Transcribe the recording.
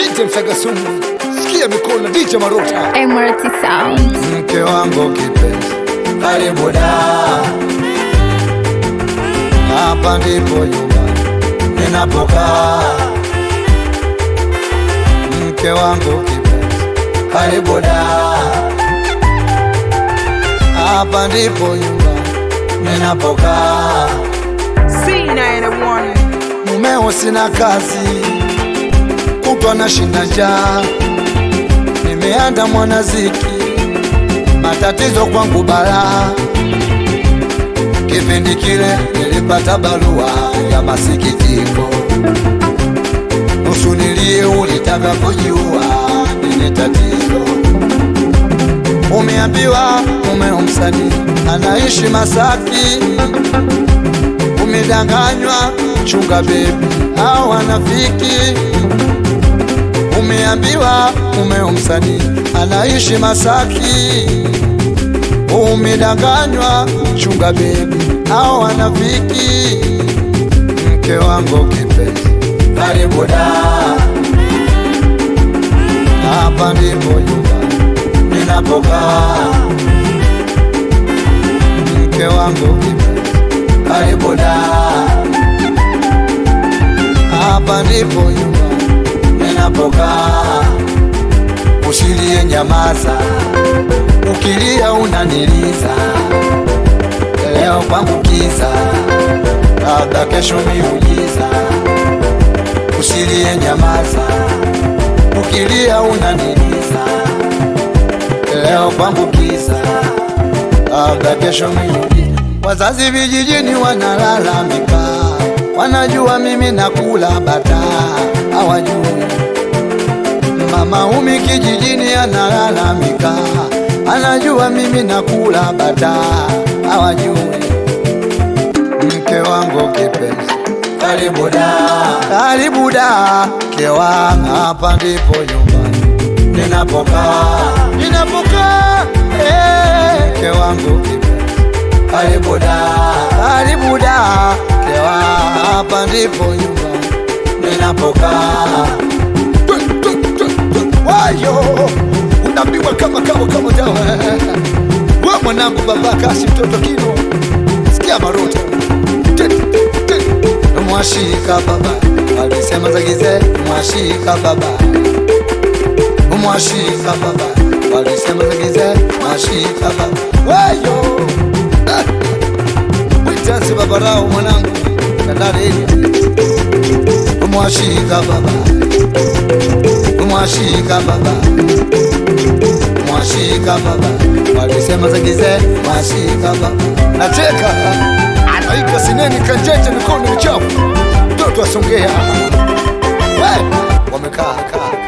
DJ Msagasumu, sikia mikono DJ Marota, MRT Sound. mke wangu kipenzi, karibu da, hapa ndipo nyumbani ninapokaa. Mke wangu kipenzi, karibu da, hapa ndipo nyumbani ninapokaa. C91 Mumeo sina kazi, kutwa na shinda njaa, nimeanda mwanaziki, matatizo kwangu balaa. Kipindi kile nilipata barua ya masikitiko, nusu nilie, ulitaka kujiua, nini tatizo? Umeambiwa mumeo msanii anaishi Masaki, umedanganywa, chunga baby hao wanafiki. Umeambiwa mumeo msanii anaishi Masaki, umedanganywa, chunga baby hao wanafiki. Mke wangu kipenzi, karibu da, hapa ndipo nyumbani ninapokaa. Mke wangu kipenzi, karibu da, hapa ndipo nyumbani ninapokaa. Usilie, nyamaza, ukilia unaniliza. Leo kwangu kiza, labda kesho miujiza. Usilie, nyamaza, ukilia unaniliza. Leo kwangu kiza, labda kesho miujiza. Wazazi vijijini wanalalamika, wanajua mimi nakula bata, hawajui. Mama umi kijijini analalamika, anajua mimi nakula bata, hawajui. Mke wangu kipenzi, karibu da, karibu da, mke wangu, hapa ndipo nyumbani ninapokaa, ninapokaa. Mke wangu kipenzi, karibu da, karibu da, mke wangu, hapa ndipo nyumbani ninapokaa. Wayo, unapigwa kama dawa. Wewe mwanangu, baba Kasi, mtoto Kino, sikia Marota. Mwashika baba, walisema zagize, mwashika baba. Mwashika baba, walisema zagize, mwashika baba. Wayo, witanzi baba rao mwanangu, kadari. Mwashika baba, mwashika baba, mwashika baba, walisema zagize, mwashika baba. Nacheka, anaitwa Sineni Kanjeje, mikono michafu, mtoto wa Songea. Wamekaa